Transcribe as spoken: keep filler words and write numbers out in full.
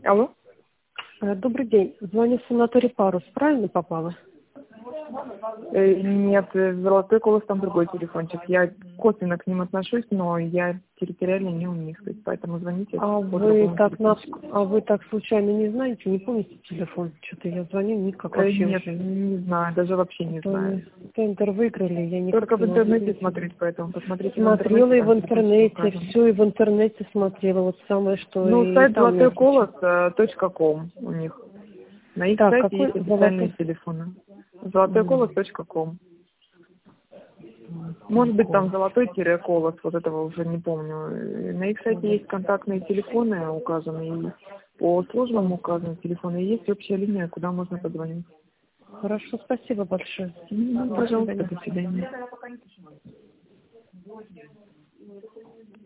Алло? Э, Добрый день. Звоню в санаторий Парус. Правильно попала? Э, Нет, э, золотой колос там другой телефончик. Я косвенно к ним отношусь, но я территориально не у них, то есть поэтому звоните А по вы другому так на... телефончику. а вы так случайно не знаете, не помните телефон? Что-то я звоню, никак Э, вообще Нет, уже. не знаю, даже вообще не То знаю. мы тендер выиграли, я никак Только в не могу интернете найти. смотреть, поэтому посмотрите в интернете, Смотрела и в там телефончик интернете, указан. все и в интернете смотрела, вот самое, что Ну, и сайт там не золотой отвечает. колос точка ком у них. На их Так, сайте какой есть официальные золотой? телефоны. золотой колос точка ком. Может быть, там Колос. золотой колос, вот этого уже не помню. И на их сайте есть контактные телефоны указаны, и по службам указаны телефоны, и есть общая линия, куда можно позвонить. Хорошо, спасибо большое. Ну, До пожалуйста, свидания. до свидания.